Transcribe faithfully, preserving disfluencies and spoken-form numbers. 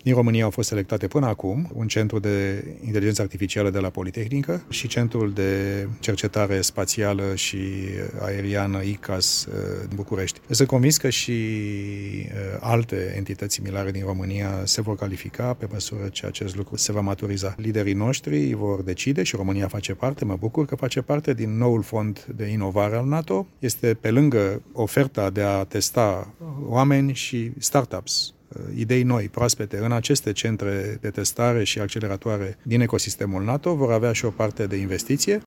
Din România au fost selectate până acum un centru de inteligență artificială de la Politehnică și centrul de cercetare spațială și aeriană I C A S din București. Sunt convins că și alte entități similare din România se vor califica pe măsură ce acest lucru se va maturiza. Liderii noștri vor decide și România face parte, mă bucur că face parte din noul fond de inovare al NATO. Este pe lângă oferta de a testa oameni și startups, idei noi, proaspete, în aceste centre de testare și acceleratoare din ecosistemul NATO, vor avea și o parte de investiție